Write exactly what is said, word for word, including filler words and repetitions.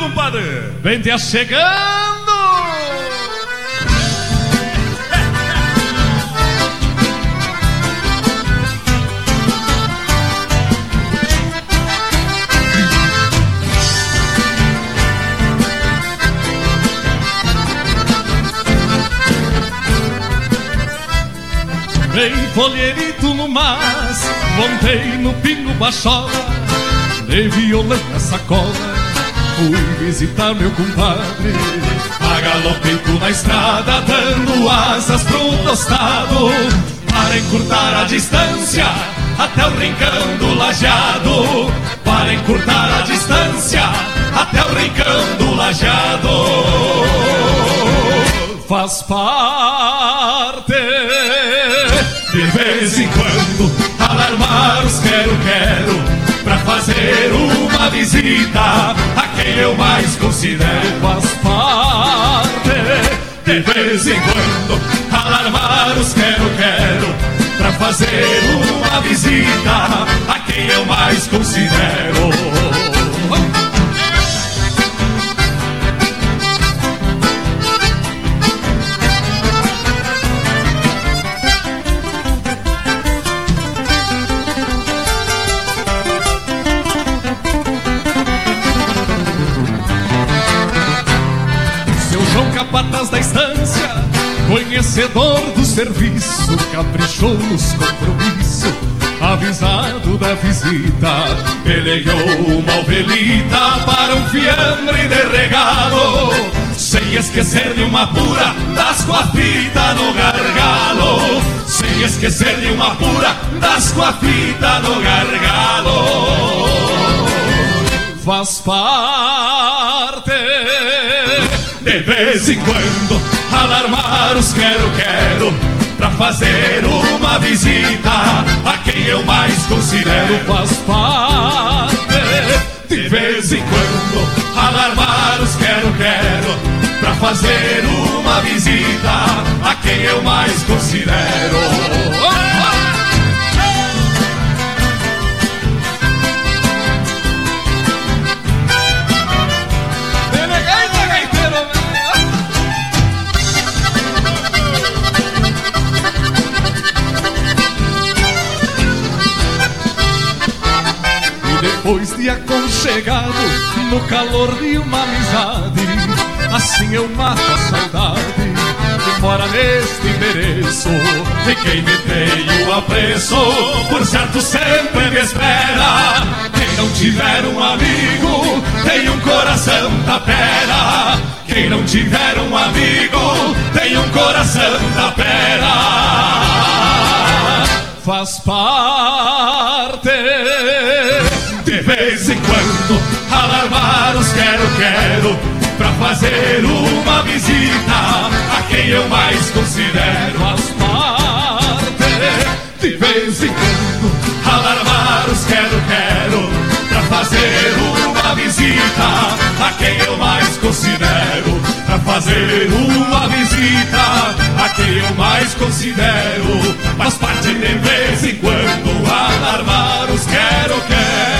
compadre! Vem te chegando! Vem folheirito no mas, montei no pingo baixola, de violão na sacola, fui visitar meu compadre. Agalopei na estrada, dando asas pro tostado, para encurtar a distância, até o rincão do lajeado. Para encurtar a distância, até o rincão do lajeado. Faz parte de vez em quando alarmar os quero-quero, pra fazer uma visita a quem eu mais considero. Faz parte de vez em quando alarmar os quero-quero, pra fazer uma visita a quem eu mais considero. Patas da estância, conhecedor do serviço, caprichou nos compromissos, avisado da visita, peleou uma ovelhita para um fiambre de regalo, sem esquecer de uma pura das com a fita no gargalo, sem esquecer de uma pura das com a fita no gargalo. Faz parte de vez em quando alarmar os quero-quero, pra fazer uma visita a quem eu mais considero. Faz parte de vez em quando alarmar os quero-quero, pra fazer uma visita a quem eu mais considero. Depois de aconchegado no calor de uma amizade, assim eu mato a saudade que mora neste endereço. E quem me tem o apreço, por certo sempre me espera. Quem não tiver um amigo, tem um coração tapera. Quem não tiver um amigo, tem um coração tapera. Faz parte de vez em quando alarmar os quero-quero, pra fazer uma visita a quem eu mais considero. Faz parte de vez em quando alarmar os quero-quero, pra fazer uma visita a quem eu mais considero. Pra fazer uma visita a quem eu mais considero. Faz parte de vez em quando alarmar os quero-quero.